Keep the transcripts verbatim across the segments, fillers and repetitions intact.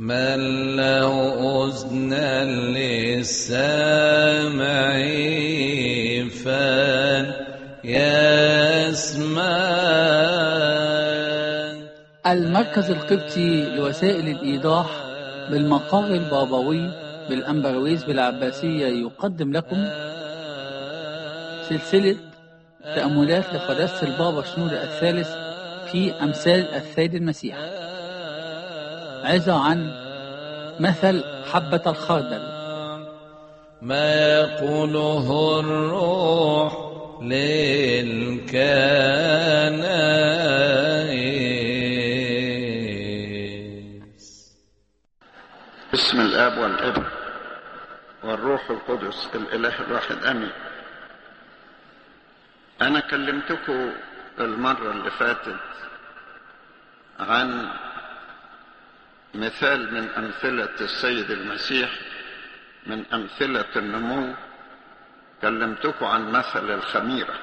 من له أذنان للسامع فليسمع. المركز القبطي لوسائل الإيضاح بالمقر البابوي بالأنبرويز بالعباسية يقدم لكم سلسلة تأملات لقداسة البابا شنودة الثالث في أمثال السيد المسيح، عظة عن مثل حبة الخردل. ما يقوله الروح للكنائس. بسم الآب والابن والروح القدس الإله الواحد آمين. أنا كلمتكم المرة اللي فاتت عن مثال من أمثلة السيد المسيح، من أمثلة النمو. كلمتكم عن مثل الخميرة.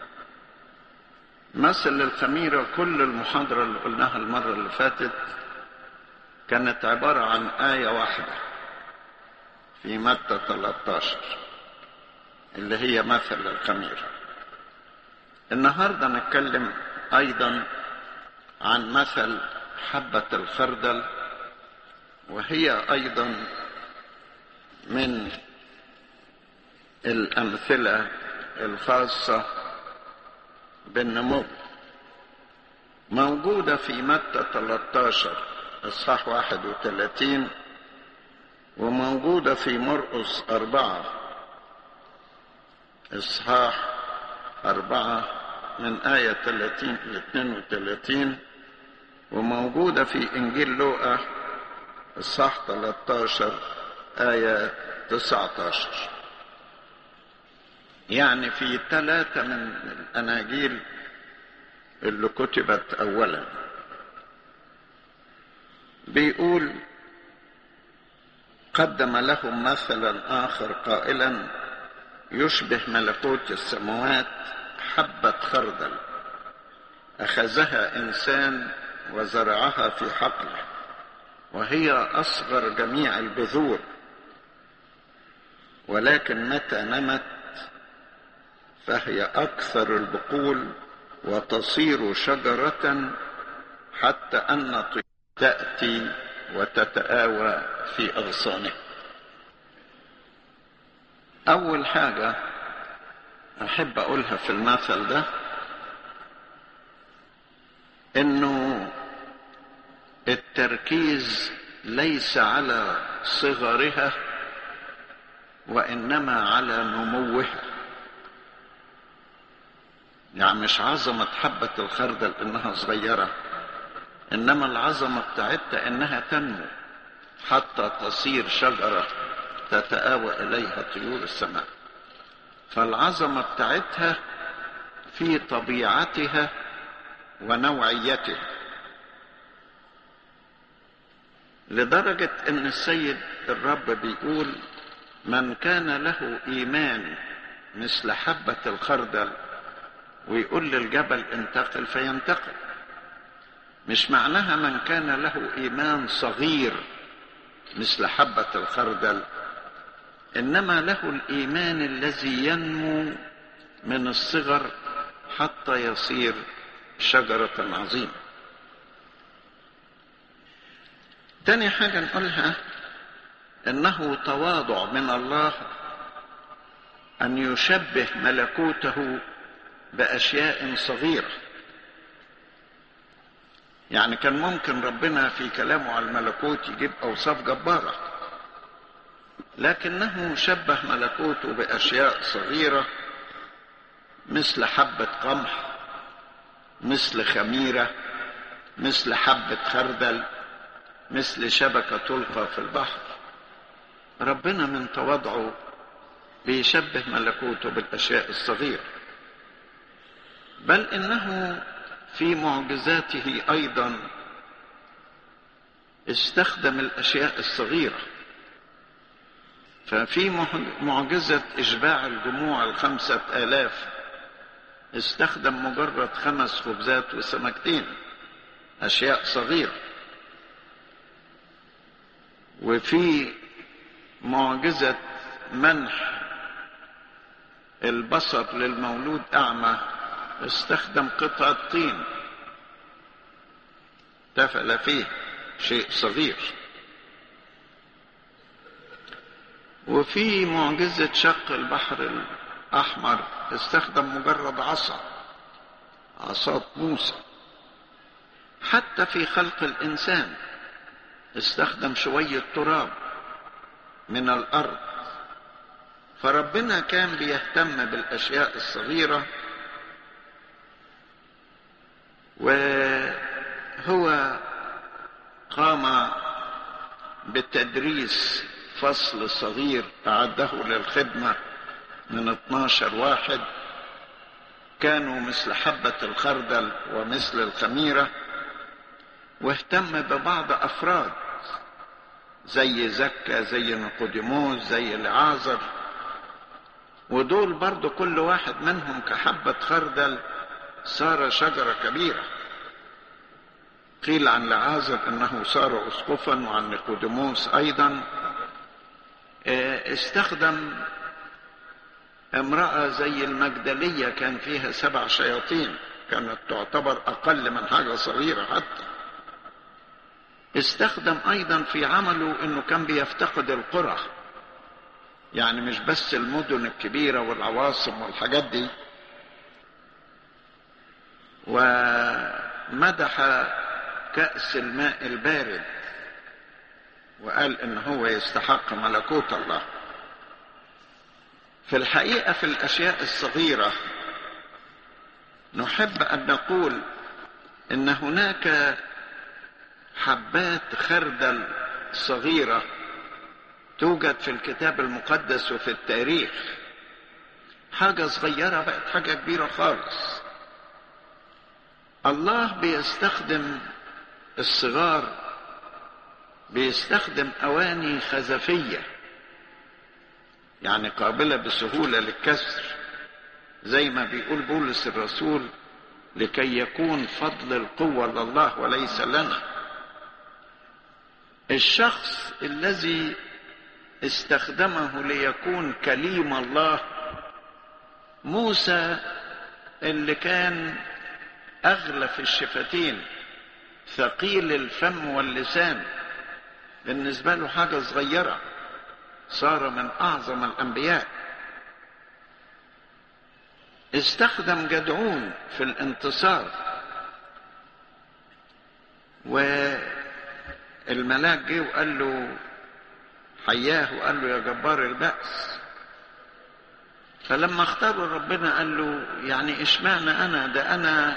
مثل الخميرة كل المحاضرة اللي قلناها المرة اللي فاتت كانت عبارة عن آية واحدة في متى ثلاثة عشر اللي هي مثل الخميرة. النهاردة نتكلم أيضا عن مثل حبة الخردل، وهي أيضا من الأمثلة الخاصة بالنمو. موجودة في متى ثلاثة عشر إصحاح واحد وثلاثين، وموجودة في مرقس أربعة إصحاح أربعة من آية ثلاثين إلى اثنين وثلاثين، وموجودة في إنجيل لوقا إصحاح ثلاثة عشر آية تسعة عشر. يعني في ثلاثة من الأناجيل اللي كتبت أولا. بيقول: قدم لهم مثلا آخر قائلا: يشبه ملكوت السماوات حبة خردل أخذها إنسان وزرعها في حقله، وهي أصغر جميع البذور، ولكن متى نمت فهي أكثر البقول وتصير شجرة، حتى أن الطيور تأتي وتتآوى في أغصانها. أول حاجة أحب أقولها في المثل ده إنه التركيز ليس على صغرها وإنما على نموها. يعني مش عظمة حبة الخردل إنها صغيرة، إنما العظمة بتاعتها إنها تنمو حتى تصير شجرة تتآوى إليها طيور السماء. فالعظمة بتاعتها في طبيعتها ونوعيتها، لدرجة إن السيد الرب بيقول: من كان له إيمان مثل حبة الخردل، ويقول للجبل انتقل فينتقل. مش معناها من كان له إيمان صغير مثل حبة الخردل، إنما له الإيمان الذي ينمو من الصغر حتى يصير شجرة عظيمة. تاني حاجة نقولها إنه تواضع من الله أن يشبه ملكوته بأشياء صغيرة. يعني كان ممكن ربنا في كلامه على الملكوت يجيب أوصاف جبارة، لكنه شبه ملكوته بأشياء صغيرة مثل حبة قمح، مثل خميرة، مثل حبة خردل، مثل شبكة تلقى في البحر. ربنا من تواضعه بيشبه ملكوته بالأشياء الصغيرة. بل إنه في معجزاته أيضا استخدم الأشياء الصغيرة. ففي معجزة إشباع الجموع الخمسة آلاف استخدم مجرد خمس خبزات وسمكتين، أشياء صغيرة. وفي معجزة منح البصر للمولود أعمى استخدم قطعة طين تفل فيه شيء صغير. وفي معجزة شق البحر الأحمر استخدم مجرد عصا، عصا موسى. حتى في خلق الإنسان استخدم شوية تراب من الأرض. فربنا كان بيهتم بالأشياء الصغيرة، وهو قام بتدريس فصل صغير أعده للخدمة من اتناشر واحد كانوا مثل حبة الخردل ومثل الخميرة، واهتم ببعض أفراد زي زكا، زي نيقوديموس، زي لعازر، ودول برضو كل واحد منهم كحبة خردل صار شجرة كبيرة. قيل عن لعازر انه صار اسقفا، وعن نيقوديموس ايضا. استخدم امرأة زي المجدلية كان فيها سبع شياطين، كانت تعتبر اقل من حاجة صغيرة حتى. استخدم ايضا في عمله انه كان بيفتقد القرى، يعني مش بس المدن الكبيرة والعواصم والحاجات دي. ومدح كأس الماء البارد وقال ان هو يستحق ملكوت الله. في الحقيقة في الاشياء الصغيرة نحب ان نقول ان هناك حبات خردل صغيرة توجد في الكتاب المقدس وفي التاريخ. حاجة صغيرة بقت حاجة كبيرة خالص. الله بيستخدم الصغار، بيستخدم أواني خزفية يعني قابلة بسهولة للكسر، زي ما بيقول بولس الرسول لكي يكون فضل القوة لله وليس لنا. الشخص الذي استخدمه ليكون كليم الله موسى، اللي كان أغلف الشفتين ثقيل الفم واللسان، بالنسبة له حاجة صغيرة صار من أعظم الأنبياء. استخدم جدعون في الانتصار، والملاك جه وقال له حياه وقال له يا جبار البأس. فلما اختاروا ربنا قال له يعني اشمعنى انا؟ ده انا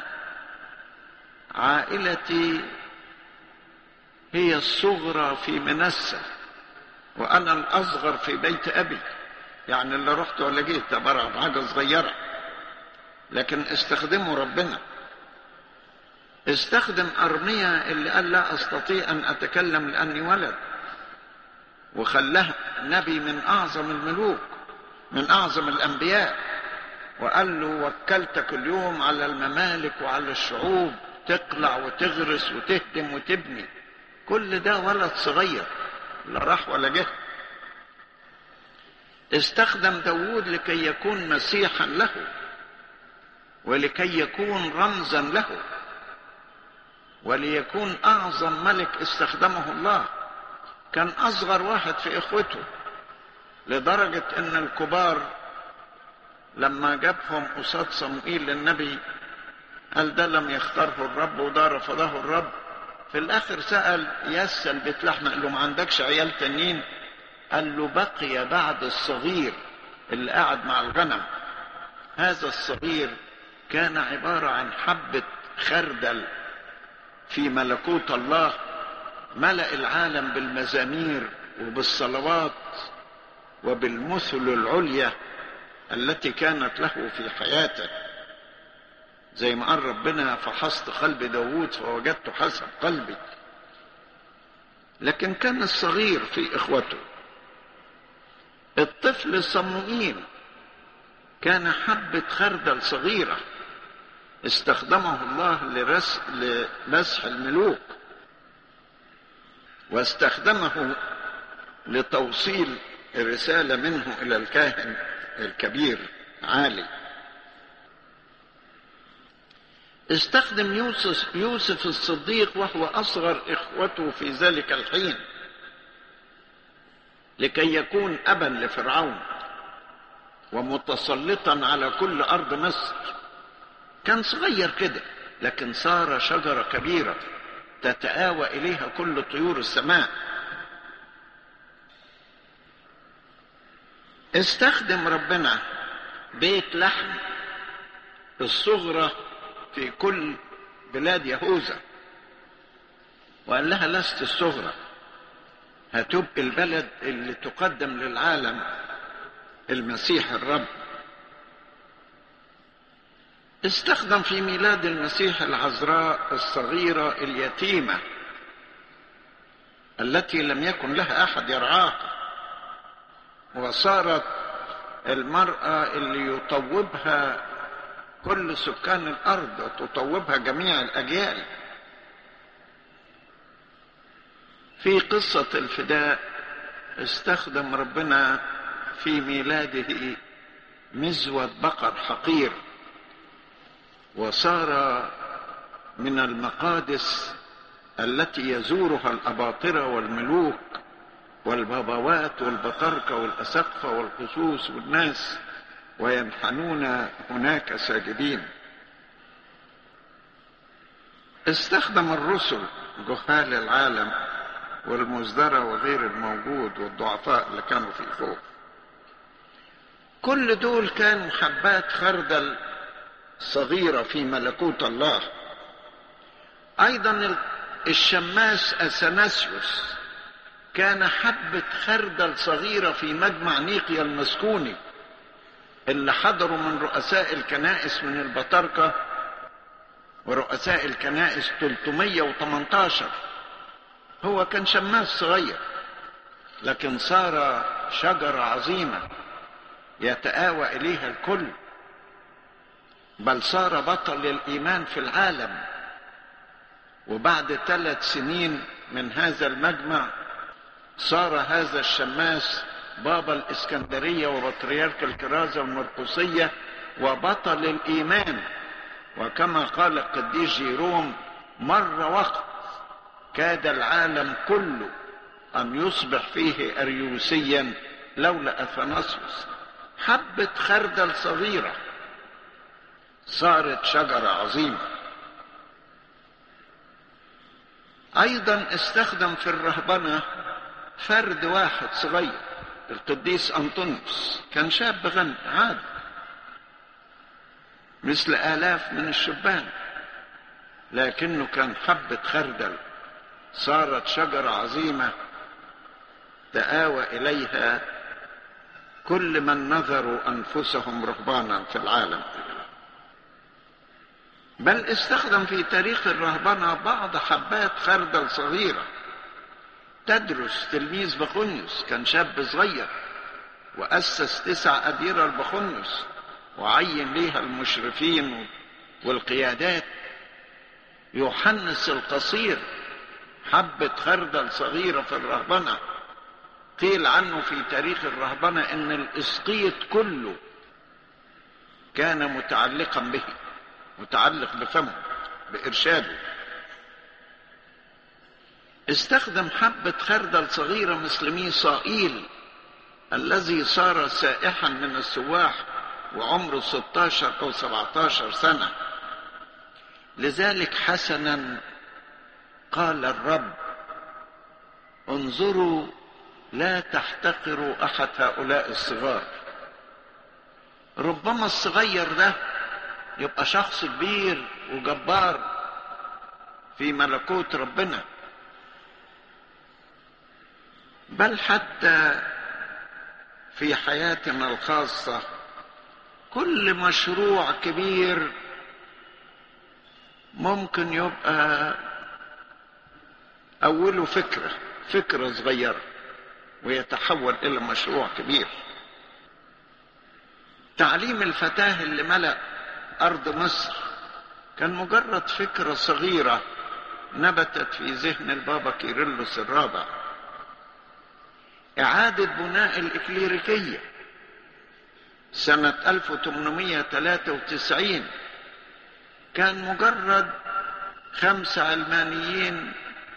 عائلتي هي الصغرى في منسى وانا الاصغر في بيت ابي، يعني اللي رحت ولا جيت عباره عن حاجه صغيره، لكن استخدموا ربنا. استخدم ارميا اللي قال لا استطيع ان اتكلم لاني ولد، وخلاه نبي من اعظم الملوك من اعظم الانبياء، وقال له وكلتك اليوم على الممالك وعلى الشعوب تقلع وتغرس وتهدم وتبني. كل ده ولد صغير لا راح ولا جه. استخدم داود لكي يكون مسيحا له ولكي يكون رمزا له وليكون اعظم ملك استخدمه الله. كان اصغر واحد في اخوته، لدرجة ان الكبار لما جابهم قصاد صموئيل للنبي قال ده لم يختاره الرب وده رفضه الرب. في الاخر سأل يسأل بيت لحمة قال له ما عندكش عيال تانيين؟ قال له بقي بعد الصغير اللي قاعد مع الغنم. هذا الصغير كان عبارة عن حبة خردل في ملكوت الله، ملأ العالم بالمزامير وبالصلوات وبالمثل العليا التي كانت له في حياته. زي ما قال ربنا فحصت قلب داود فوجدت حسب قلبي. لكن كان الصغير في اخوته. الطفل صموئيل كان حبة خردل صغيرة استخدمه الله لمسح الملوك، واستخدمه لتوصيل رسالة منه إلى الكاهن الكبير عالي. استخدم يوسف, يوسف الصديق وهو أصغر إخوته في ذلك الحين لكي يكون أبا لفرعون ومتسلطا على كل أرض مصر. كان صغير كده لكن صار شجرة كبيرة تتآوى إليها كل طيور السماء. استخدم ربنا بيت لحم الصغرى في كل بلاد يهوذا وقال لها لست الصغرى، هتبقى البلد اللي تقدم للعالم المسيح الرب. استخدم في ميلاد المسيح العذراء الصغيرة اليتيمة التي لم يكن لها أحد يرعاها، وصارت المرأة اللي يطوبها كل سكان الأرض وتطوبها جميع الأجيال. في قصة الفداء استخدم ربنا في ميلاده مزود بقر حقير، وصار من المقادس التي يزورها الأباطرة والملوك والبابوات والبطاركة والأسقفة والقصوص والناس وينحنون هناك ساجدين. استخدم الرسل جهال العالم والمزدرى وغير الموجود والضعفاء اللي كانوا في الخوف. كل دول كانوا حبات خردل صغيرة في ملكوت الله. أيضا الشماس أثناسيوس كان حبة خردل صغيرة في مجمع نيقيا المسكوني اللي حضروا من رؤساء الكنائس من البطاركة ورؤساء الكنائس ثلاثمائة وثمانية عشر. هو كان شماس صغير لكن صار شجرة عظيمة يتآوى إليها الكل، بل صار بطل الإيمان في العالم. وبعد ثلاث سنين من هذا المجمع صار هذا الشماس بابا الإسكندرية وبطريرك الكرازة والمرقسية وبطل الإيمان. وكما قال القديس جيروم مر وقت كاد العالم كله أن يصبح فيه أريوسيا لولا أثناسيوس. حبة خردل صغيرة صارت شجرة عظيمة. أيضا استخدم في الرهبنة فرد واحد صغير، القديس أنطونيوس. كان شاب غني عادي مثل آلاف من الشبان، لكنه كان حبة خردل صارت شجرة عظيمة تآوى إليها كل من نذروا أنفسهم رهبانا في العالم. بل استخدم في تاريخ الرهبنة بعض حبات خردل صغيرة. تدرس تلميذ بخونيوس كان شاب صغير وأسس تسع أديرة البخونيوس وعين ليها المشرفين والقيادات. يوحنس القصير حبة خردل صغيرة في الرهبنة. قيل عنه في تاريخ الرهبنة ان الاسقيط كله كان متعلقا به، متعلق بفمه بإرشاده. استخدم حبة خردل صغيرة مثل ميسائيل الذي صار سائحا من السواح وعمره ستة عشر أو سبعة عشر سنة. لذلك حسنا قال الرب انظروا لا تحتقروا أحد هؤلاء الصغار. ربما الصغير ده يبقى شخص كبير وجبار في ملكوت ربنا. بل حتى في حياتنا الخاصة كل مشروع كبير ممكن يبقى أوله فكرة فكرة صغيرة ويتحول إلى مشروع كبير. تعليم الفتاة اللي ملأ أرض مصر كان مجرد فكرة صغيرة نبتت في ذهن البابا كيرلس الرابع. إعادة بناء الإكليريكية سنة ألف وثمانمائة وثلاثة وتسعين، كان مجرد خمسة علمانيين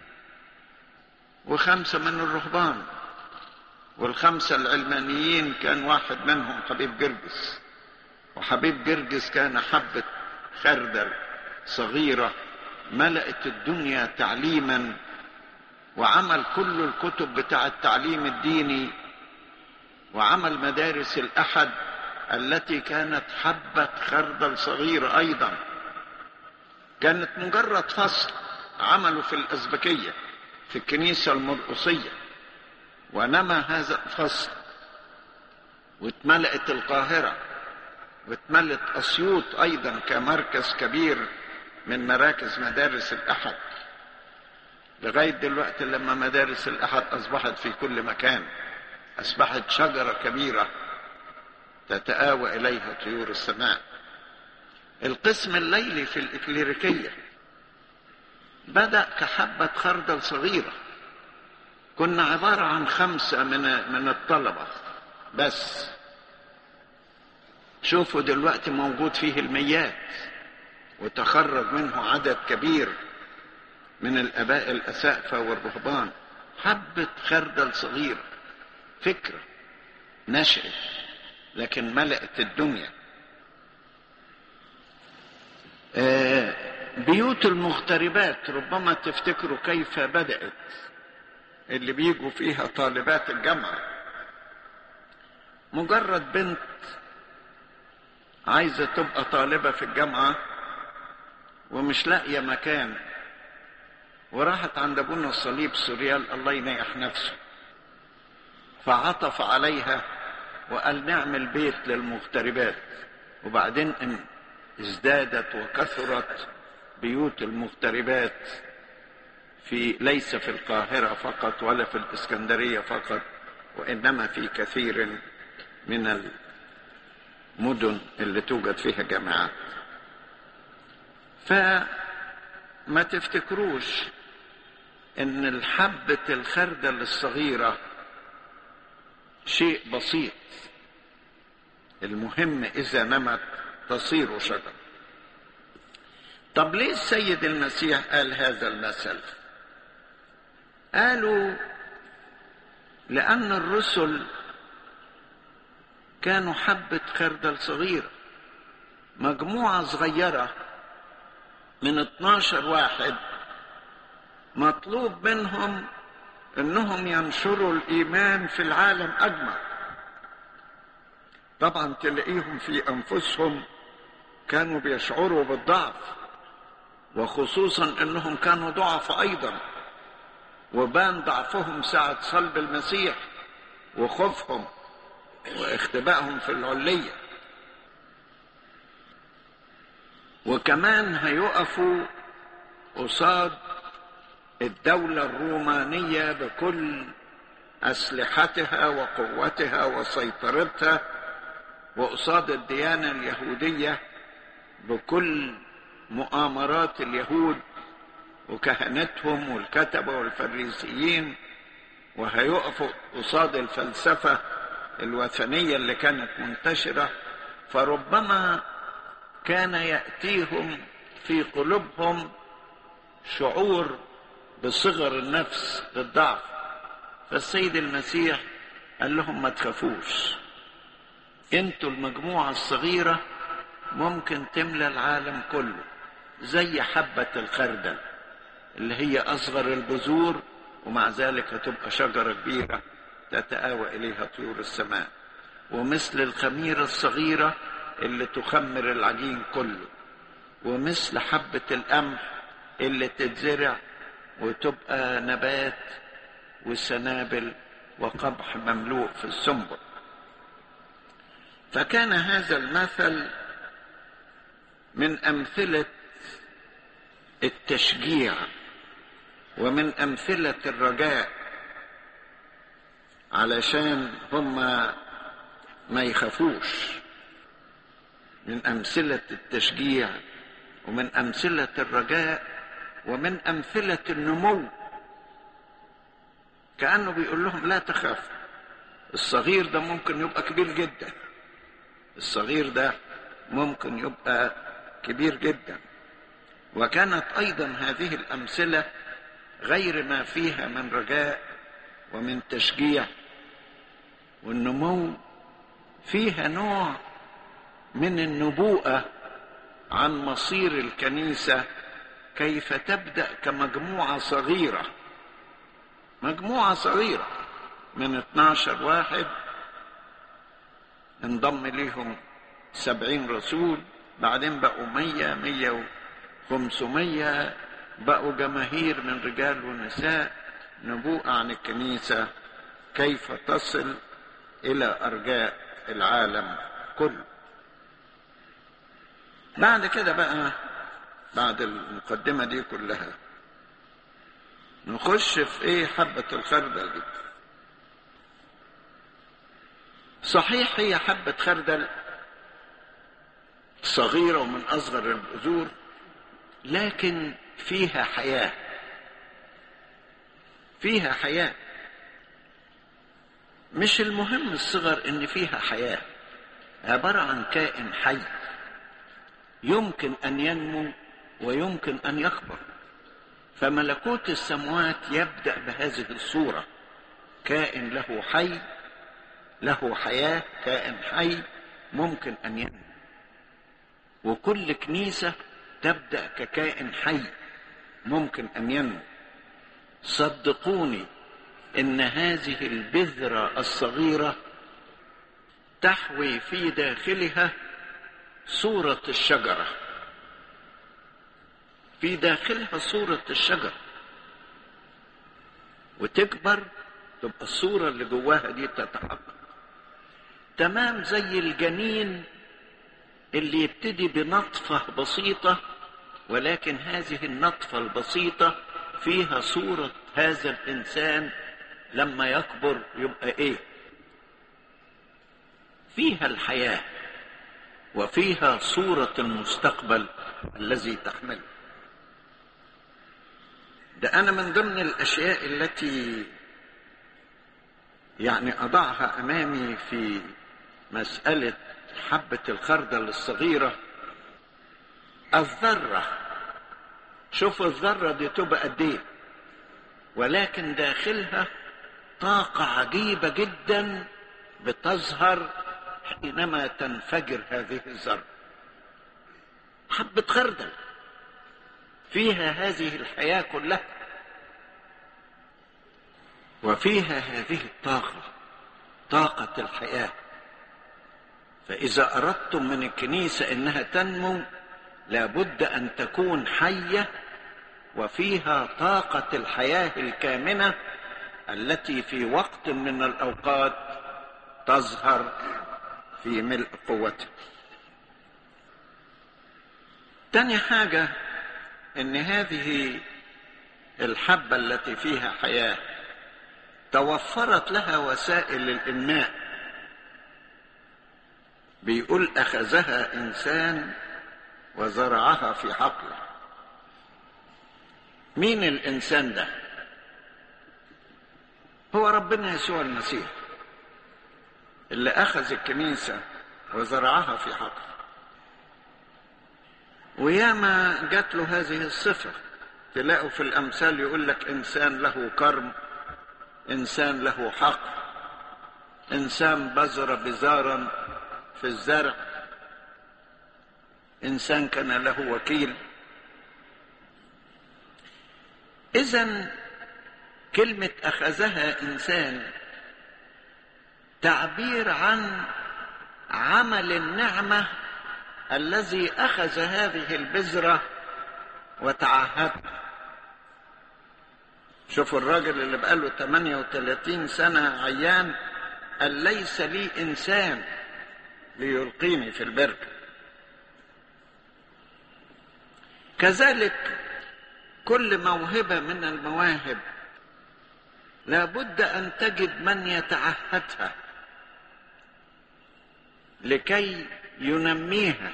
وخمسة من الرهبان، والخمسة العلمانيين كان واحد منهم حبيب جرجس، وحبيب جرجس كان حبة خردل صغيرة ملأت الدنيا تعليما، وعمل كل الكتب بتاع التعليم الديني، وعمل مدارس الأحد التي كانت حبة خردل صغيرة أيضا، كانت مجرد فصل عمله في الأزبكية في الكنيسة المرقصية، ونما هذا الفصل واتملأت القاهرة واتملأت أسيوط أيضا كمركز كبير من مراكز مدارس الأحد، لغاية دلوقتي لما مدارس الأحد أصبحت في كل مكان، أصبحت شجرة كبيرة تتآوى إليها طيور السماء. القسم الليلي في الإكليريكية بدأ كحبة خردل صغيرة، كنا عبارة عن خمسة من من الطلبة بس، شوفوا دلوقتي موجود فيه الميات، وتخرج منه عدد كبير من الآباء الأسقفة والرهبان. حبة خردل صغيرة، فكرة نشأت لكن ملأت الدنيا. بيوت المغتربات ربما تفتكروا كيف بدأت، اللي بيجوا فيها طالبات الجامعة، مجرد بنت عايزة تبقى طالبة في الجامعة ومش لاقية مكان، وراحت عند ابونا الصليب سوريال الله ينيح نفسه، فعطف عليها وقال نعمل بيت للمغتربات. وبعدين ان ازدادت وكثرت بيوت المغتربات في ليس في القاهرة فقط ولا في الإسكندرية فقط، وإنما في كثير من المدن اللي توجد فيها جامعات. فما تفتكروش ان الحبة الخردل الصغيرة شيء بسيط، المهم إذا نمت تصير شجرة. طب ليه السيد المسيح قال هذا المثل؟ قالوا لأن الرسل كانوا حبة خردل صغيرة، مجموعة صغيرة من اتناشر واحد، مطلوب منهم انهم ينشروا الايمان في العالم اجمع. طبعا تلاقيهم في انفسهم كانوا بيشعروا بالضعف، وخصوصا انهم كانوا ضعف ايضا، وبان ضعفهم ساعة صلب المسيح وخوفهم واختبائهم في العلية. وكمان هيقفوا قصاد الدولة الرومانية بكل أسلحتها وقوتها وسيطرتها، وقصاد الديانة اليهودية بكل مؤامرات اليهود وكهنتهم والكتبة والفريسيين، وهيقفوا قصاد الفلسفة الوثنية اللي كانت منتشرة. فربما كان يأتيهم في قلوبهم شعور بصغر النفس بالضعف، فالسيد المسيح قال لهم ما تخافوش، انتوا المجموعة الصغيرة ممكن تملى العالم كله، زي حبة الخردل اللي هي أصغر البذور، ومع ذلك هتبقى شجرة كبيرة تتآوى إليها طيور السماء، ومثل الخميرة الصغيرة اللي تخمر العجين كله، ومثل حبة القمح اللي تتزرع وتبقى نبات وسنابل وقبح مملوء في السنبل. فكان هذا المثل من أمثلة التشجيع ومن أمثلة الرجاء، علشان هم ما يخافوش، من أمثلة التشجيع ومن أمثلة الرجاء ومن أمثلة النمو. كأنه بيقول لهم لا تخافوا، الصغير ده ممكن يبقى كبير جدا، الصغير ده ممكن يبقى كبير جدا. وكانت أيضا هذه الأمثلة غير ما فيها من رجاء ومن تشجيع والنمو، فيها نوع من النبوءة عن مصير الكنيسة، كيف تبدأ كمجموعة صغيرة، مجموعة صغيرة من اتناشر واحد، انضم ليهم سبعين رسول، بعدين بقوا مية مية وخمسمية، بقوا جماهير من رجال ونساء. نبوءة عن الكنيسة كيف تصل إلى أرجاء العالم كله. بعد كده بقى، بعد المقدمة دي كلها، نخش في ايه؟ حبة الخردل دي. صحيح هي حبة خردل صغيرة ومن أصغر البذور، لكن فيها حياة، فيها حياة. مش المهم الصغر، إن فيها حياة، عبارة عن كائن حي يمكن أن ينمو ويمكن أن يكبر. فملكوت السماوات يبدأ بهذه الصورة، كائن له حي، له حياة، كائن حي ممكن أن ينمو. وكل كنيسة تبدأ ككائن حي ممكن أن ينمو. صدقوني إن هذه البذرة الصغيرة تحوي في داخلها صورة الشجرة، في داخلها صورة الشجرة، وتكبر تبقى الصورة اللي جواها دي تتحقق. تمام زي الجنين اللي يبتدي بنطفة بسيطة، ولكن هذه النطفة البسيطة فيها صورة هذا الإنسان لما يكبر يبقى إيه؟ فيها الحياة وفيها صورة المستقبل الذي تحمله. ده أنا من ضمن الأشياء التي يعني أضعها أمامي في مسألة حبة الخردل الصغيرة، الذرة. شوفوا الذرة دي تبقى قد ايه، ولكن داخلها طاقة عجيبة جدا بتظهر حينما تنفجر هذه الذرة. حبة خردل فيها هذه الحياة كلها، وفيها هذه الطاقة، طاقة الحياة. فإذا أردتم من الكنيسة إنها تنمو، لابد أن تكون حية وفيها طاقة الحياة الكامنة التي في وقت من الأوقات تظهر في ملء قوتها. تاني حاجة، إن هذه الحبة التي فيها حياة توفرت لها وسائل الإنماء. بيقول أخذها إنسان وزرعها في حقله. مين الإنسان ده؟ هو ربنا يسوع المسيح اللي أخذ الكنيسة وزرعها في حقله. وياما جات له هذه الصفة، تلاقوا في الأمثال يقول لك إنسان له كرم، إنسان له حق، إنسان بذر بذارا في الزرع، إنسان كان له وكيل. إذن كلمة أخذها إنسان تعبير عن عمل النعمة الذي أخذ هذه البذرة وتعهدها. شوفوا الراجل اللي بقاله ثمانية وثلاثين سنة عيان، قال ليس لي إنسان ليلقيني في البركة. كذلك كل موهبة من المواهب لابد أن تجد من يتعهدها لكي ينميها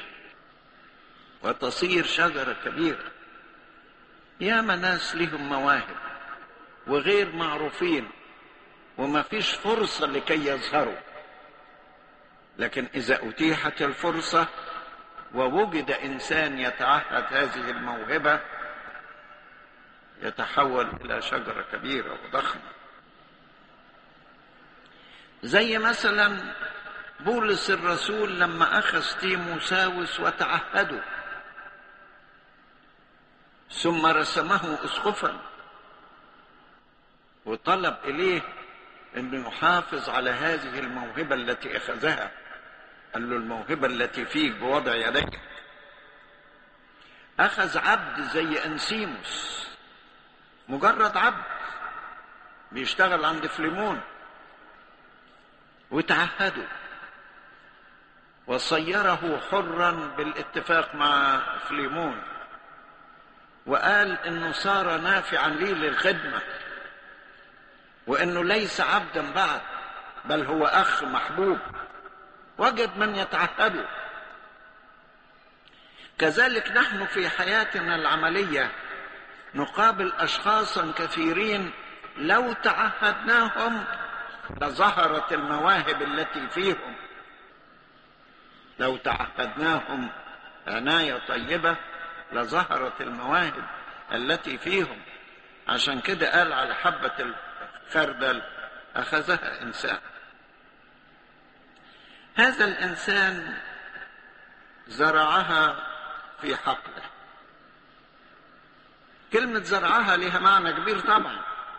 وتصير شجرة كبيرة. ياما ناس لهم مواهب وغير معروفين، وما فيش فرصة لكي يظهروا. لكن إذا أتيحت الفرصة ووجد إنسان يتعهد هذه الموهبة يتحول إلى شجرة كبيرة وضخمة. زي مثلا بولس الرسول لما أخذ تيموساوس وتعهده ثم رسمه أسقفا وطلب إليه أنه يحافظ على هذه الموهبة التي أخذها. قال له الموهبة التي فيك بوضع يديك. أخذ عبد زي أنسيموس، مجرد عبد بيشتغل عند فليمون، وتعهده وصيره حرا بالاتفاق مع فليمون، وقال انه صار نافعا لي للخدمة، وانه ليس عبدا بعد بل هو اخ محبوب. وجد من يتعهده. كذلك نحن في حياتنا العملية نقابل اشخاصا كثيرين لو تعهدناهم لظهرت المواهب التي فيهم. لو تعهدناهم عناية طيبة لظهرت المواهب التي فيهم. عشان كده قال على حبة الخردل أخذها إنسان. هذا الإنسان زرعها في حقله. كلمة زرعها لها معنى كبير طبعا،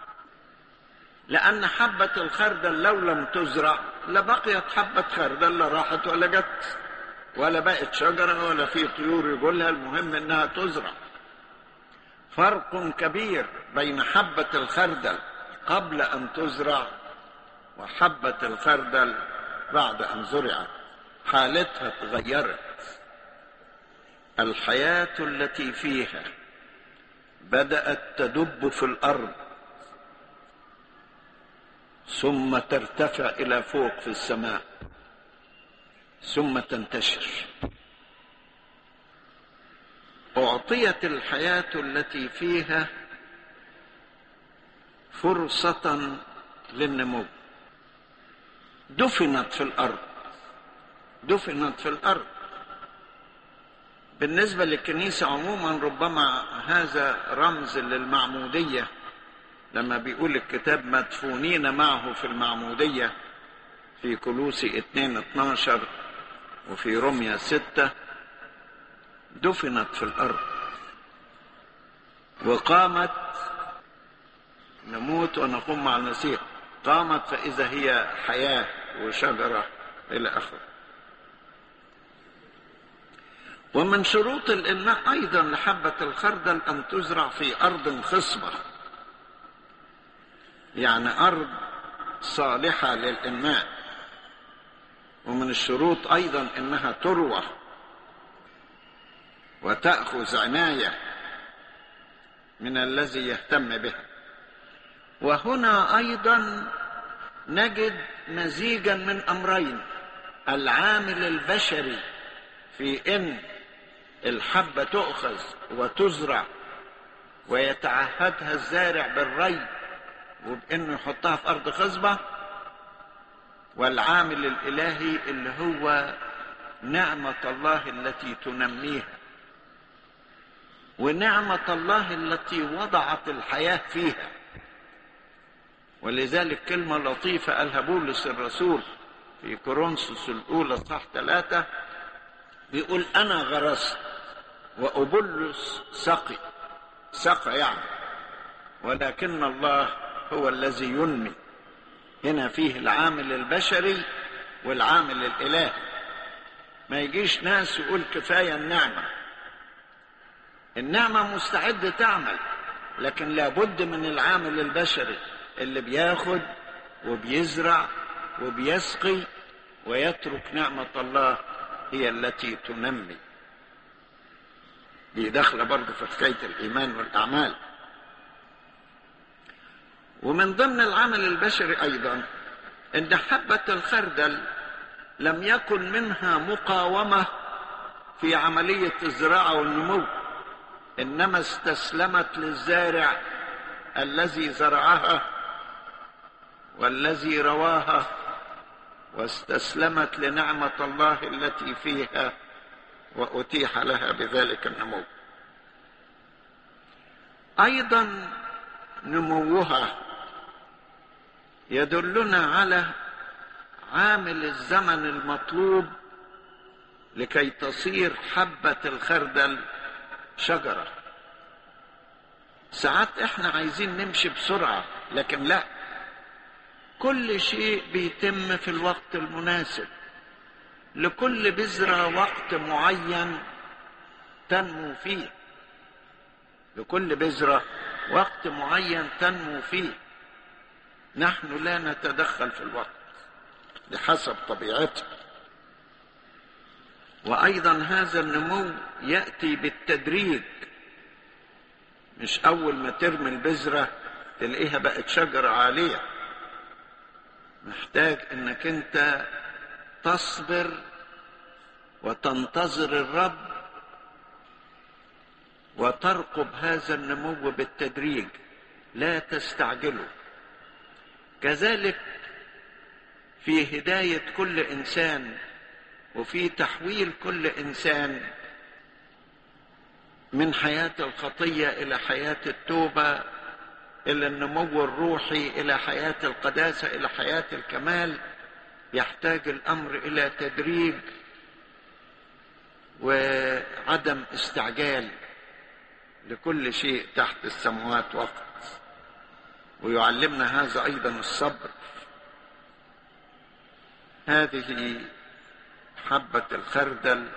لأن حبة الخردل لو لم تزرع لبقيت حبة خردل، لا راحت ولا جت ولا بقت شجرة ولا في طيور يقولها. المهم إنها تزرع. فرق كبير بين حبة الخردل قبل أن تزرع وحبة الخردل بعد أن زرعت. حالتها تغيرت. الحياة التي فيها بدأت تدب في الأرض ثم ترتفع إلى فوق في السماء ثم تنتشر. أعطيت الحياة التي فيها فرصة للنمو. دفنت في الأرض. دفنت في الأرض. بالنسبة للكنيسة عموما ربما هذا رمز للمعمودية، لما بيقول الكتاب مدفونين معه في المعمودية في كولوسي اثنين اثناشر وفي روميا ستة. دفنت في الأرض وقامت. نموت ونقوم مع المسيح. قامت فإذا هي حياة وشجرة إلى آخره. ومن شروط الإنماء أيضا لحبة الخردل أن تزرع في أرض خصبة، يعني أرض صالحة للإنماء. ومن الشروط أيضا أنها تروى وتأخذ عناية من الذي يهتم بها. وهنا أيضا نجد مزيجا من أمرين: العامل البشري في إن الحبة تؤخذ وتزرع ويتعهدها الزارع بالري وبأنه يحطها في أرض خصبة، والعامل الإلهي اللي هو نعمة الله التي تنميها، ونعمة الله التي وضعت الحياة فيها. ولذلك كلمة لطيفة قالها بولس الرسول في كورنثوس الأولى صح ثلاثة، بيقول أنا غرست وأبولس سقي. سقى يعني، ولكن الله هو الذي ينمي. هنا فيه العامل البشري والعامل الإلهي. ما يجيش ناس يقول كفاية النعمة. النعمة مستعدة تعمل، لكن لابد من العامل البشري اللي بياخد وبيزرع وبيسقي ويترك نعمة الله هي التي تنمي. دي داخلة برضه في حكاية الإيمان والأعمال. ومن ضمن العمل البشري أيضا إن حبة الخردل لم يكن منها مقاومة في عملية الزراعة والنمو، إنما استسلمت للزارع الذي زرعها والذي رواها واستسلمت لنعمة الله التي فيها وأتيح لها بذلك النمو. أيضا نموها يدلنا على عامل الزمن المطلوب لكي تصير حبة الخردل شجرة. ساعات احنا عايزين نمشي بسرعة، لكن لا، كل شيء بيتم في الوقت المناسب. لكل بذرة وقت معين تنمو فيه، لكل بذرة وقت معين تنمو فيه. نحن لا نتدخل في الوقت بحسب طبيعتها. وأيضا هذا النمو يأتي بالتدريج، مش أول ما ترمي البذرة تلاقيها بقت شجرة عالية. محتاج انك انت تصبر وتنتظر الرب وترقب هذا النمو بالتدريج، لا تستعجله. كذلك في هداية كل إنسان وفي تحويل كل إنسان من حياة الخطية إلى حياة التوبة، إلى النمو الروحي، إلى حياة القداسة، إلى حياة الكمال، يحتاج الأمر إلى تدريج وعدم استعجال. لكل شيء تحت السماوات وقت. ويعلمنا هذا أيضا الصبر. هذه حبة الخردل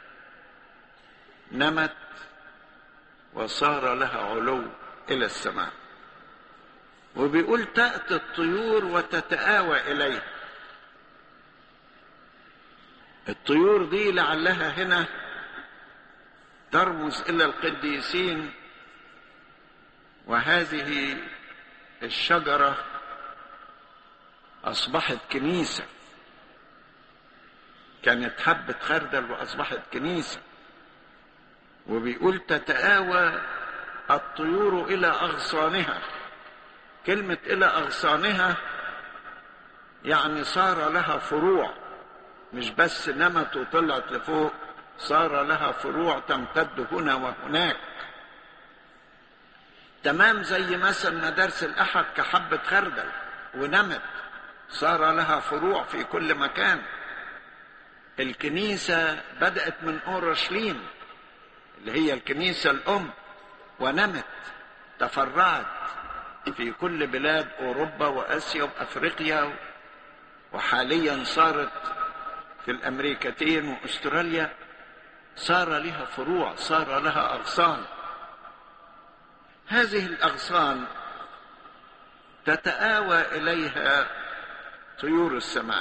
نمت وصار لها علو إلى السماء. وبيقول تأتي الطيور وتتآوى إليها. الطيور دي لعلها هنا ترمز إلى القديسين، وهذه الشجرة أصبحت كنيسة. كانت حبة خردل وأصبحت كنيسة. وبيقول تتآوى الطيور إلى أغصانها. كلمة إلى أغصانها يعني صار لها فروع، مش بس نمت وطلعت لفوق، صار لها فروع تمتد هنا وهناك. تمام زي مثلا مدارس الأحد كحبة خردل ونمت، صار لها فروع في كل مكان. الكنيسة بدأت من أورشليم اللي هي الكنيسة الأم، ونمت تفرعت في كل بلاد أوروبا وآسيا وأفريقيا، وحاليا صارت في الأمريكتين وأستراليا. صار لها فروع، صار لها أغصان. هذه الأغصان تتآوى إليها طيور السماء.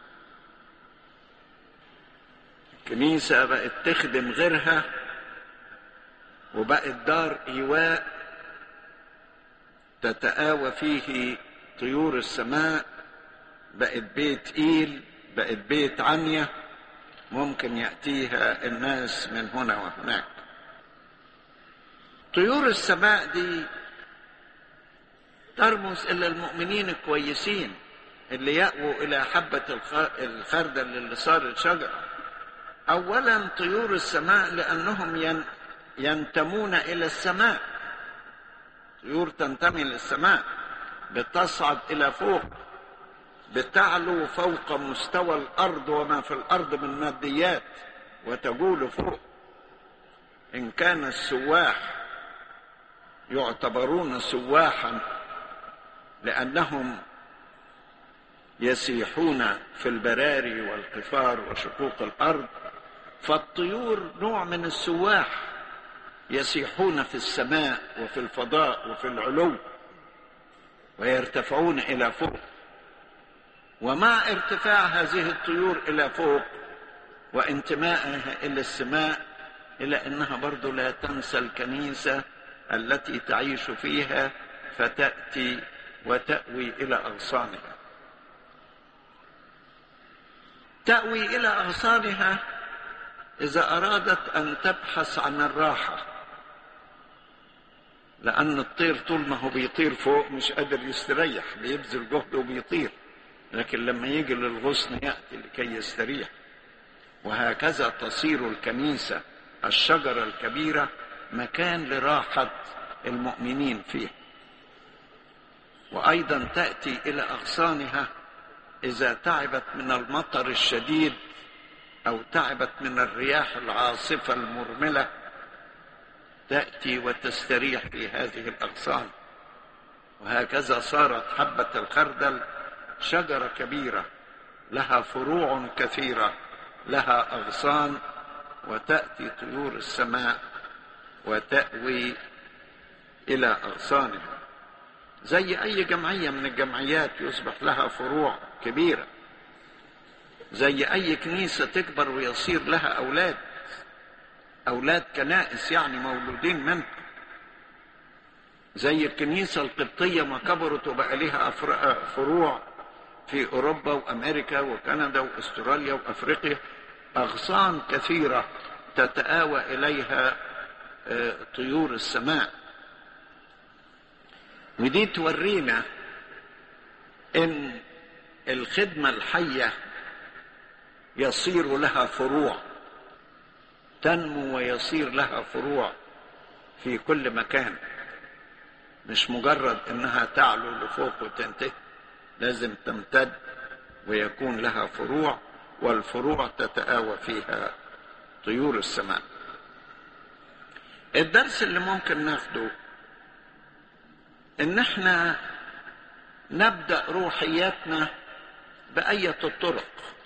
الكنيسة بقت تخدم غيرها، وبقت دار إيواء تتآوى فيه طيور السماء. بقت بيت إيل، بقت بيت عنيا، ممكن يأتيها الناس من هنا وهناك. طيور السماء دي ترمز إلى المؤمنين الكويسين اللي يأووا إلى حبة الخردل اللي صارت شجرة. أولا طيور السماء لأنهم ينتمون إلى السماء. طيور تنتمي للسماء، بتصعد إلى فوق، بتعلو فوق مستوى الأرض وما في الأرض من ماديات، وتجول فوق. إن كان السواح يعتبرون سواحا لأنهم يسيحون في البراري والقفار وشقوق الأرض، فالطيور نوع من السواح، يسيحون في السماء وفي الفضاء وفي العلو، ويرتفعون إلى فوق. ومع ارتفاع هذه الطيور إلى فوق وانتمائها إلى السماء، إلى أنها برضو لا تنسى الكنيسة التي تعيش فيها، فتأتي وتأوي إلى أغصانها. تأوي إلى أغصانها إذا أرادت أن تبحث عن الراحة. لأن الطير طول ما هو بيطير فوق مش قادر يستريح، بيبذل جهد وبيطير، لكن لما يجي للغصن يأتي لكي يستريح. وهكذا تصير الكنيسة الشجرة الكبيرة مكان لراحة المؤمنين فيه. وأيضا تأتي إلى أغصانها إذا تعبت من المطر الشديد أو تعبت من الرياح العاصفة المرملة، تأتي وتستريح في هذه الأغصان. وهكذا صارت حبة الخردل شجرة كبيرة لها فروع كثيرة، لها أغصان، وتأتي طيور السماء وتأوي إلى أغصانها. زي أي جمعية من الجمعيات يصبح لها فروع كبيرة، زي أي كنيسة تكبر ويصير لها أولاد، أولاد كنائس يعني مولودين منها. زي الكنيسة القبطية ما كبرت وبقى لها فروع في أوروبا وأمريكا وكندا وأستراليا وأفريقيا، أغصان كثيرة تتآوى إليها طيور السماء. ودي تورينا إن الخدمة الحية يصير لها فروع، تنمو ويصير لها فروع في كل مكان، مش مجرد إنها تعلو لفوق وتنتهي، لازم تمتد ويكون لها فروع، والفروع تتآوى فيها طيور السماء. الدرس اللي ممكن ناخده إن احنا نبدأ روحياتنا بأية الطرق،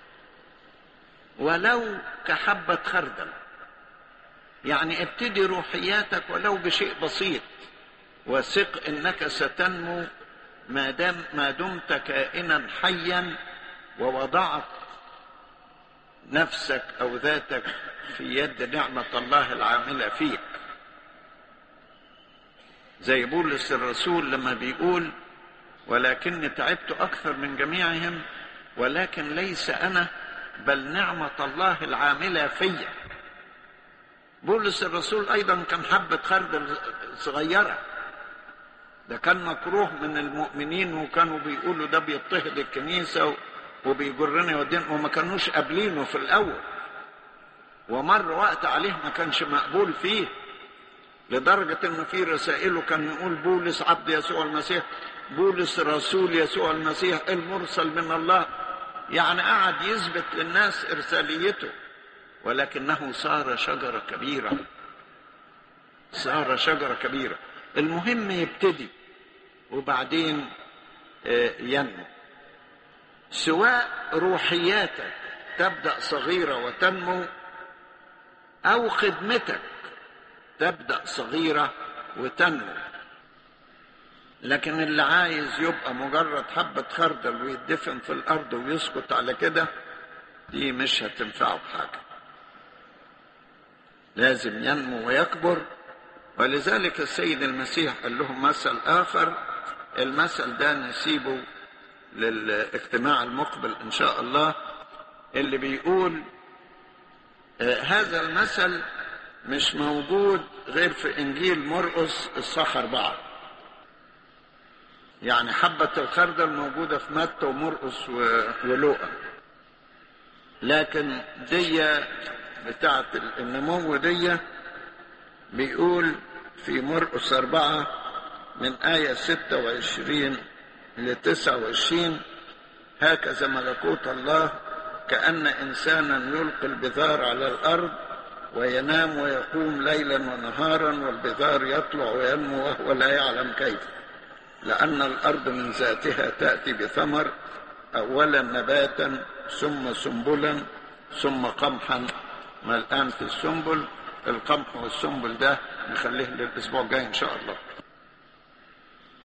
ولو كحبة خردل. يعني ابتدي روحياتك ولو بشيء بسيط، وثق انك ستنمو ما دام ما دمت كائنا حيا ووضعت نفسك او ذاتك في يد نعمة الله العاملة فيك. زي بولس الرسول لما بيقول: ولكني تعبت اكثر من جميعهم، ولكن ليس انا بل نعمة الله العاملة فيا. بولس الرسول ايضا كان حبة خردل صغيرة، ده كان مكروه من المؤمنين، وكانوا بيقولوا ده بيضطهد الكنيسة وبيجرنا يودينا، وما كانوش قابلينه في الاول، ومر وقت عليه ما كانش مقبول فيه، لدرجة ان في رسائله كان يقول: بولس عبد يسوع المسيح، بولس رسول يسوع المسيح المرسل من الله. يعني قعد يثبت للناس ارساليته، ولكنه صار شجرة كبيرة، صار شجرة كبيرة. المهم يبتدي وبعدين ينمو. سواء روحياتك تبدأ صغيرة وتنمو، أو خدمتك تبدأ صغيرة وتنمو، لكن اللي عايز يبقى مجرد حبة خردل ويدفن في الأرض ويسكت على كده، دي مش هتنفعه بحاجة. لازم ينمو ويكبر. ولذلك السيد المسيح قال لهم مثل آخر، المثل ده نسيبه للاجتماع المقبل إن شاء الله، اللي بيقول آه هذا المثل مش موجود غير في إنجيل مرقس الصح أربعة. يعني حبة الخردل موجودة في متى ومرقس ولوقا، لكن دي بتاعة النمو دي بيقول في مرقس أربعة من آية ستة وعشرين لتسعة وعشرين: هكذا ملكوت الله كأن إنسانا يلقي البذار على الأرض وينام ويقوم ليلا ونهارا، والبذار يطلع وينمو وهو لا يعلم كيف، لأن الأرض من ذاتها تأتي بثمر، أولا نباتا ثم سنبلا ثم قمحا. ما الآن في السنبل، القمح والسنبل ده نخليه للأسبوع الجاي إن شاء الله.